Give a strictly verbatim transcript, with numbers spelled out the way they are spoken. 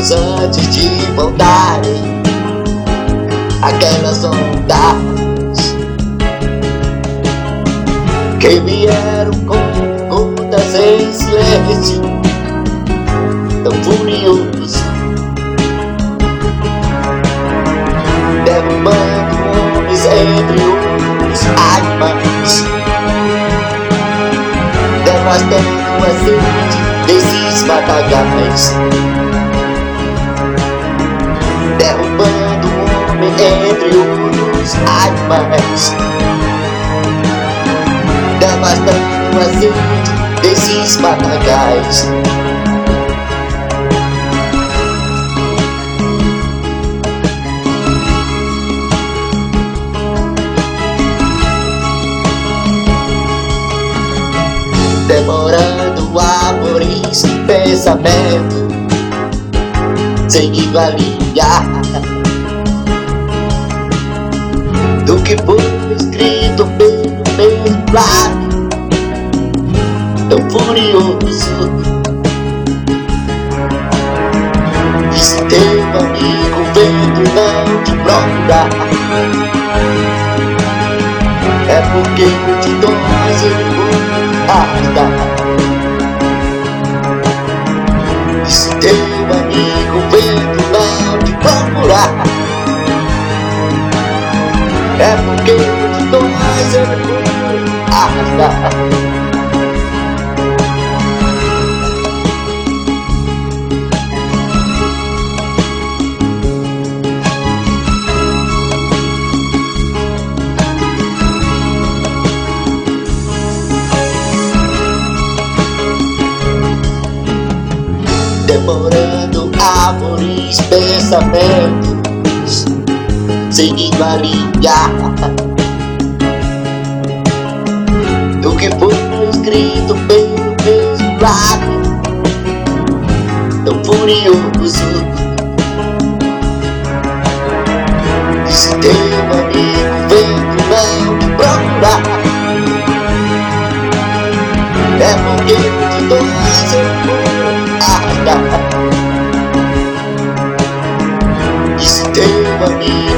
segundos antes de voltarem aquelas ondas que vieram com gotas em silêncio, tão furioso, derrubando homens entre os animais, devastando a sede desses matagais, derrubando um homem entre os animais, devastando a sede desses matagais. Demorando árvores, pensamento, seguindo a linha do que foi escrito pelo mesmo lado, tão furioso. E se teu amigo vento não te procurar, é porque multidões ele foi arrastar. E se teu amigo vento não te procurar, é porque multidões ele foi arrastar. Demorando árvores, pensamentos, seguindo a linha do que foi escrito pelo mesmo lado, tão furioso. E se teu amigo vento não te procurar, é porque multidões eu vou arrastar. E se teu amigo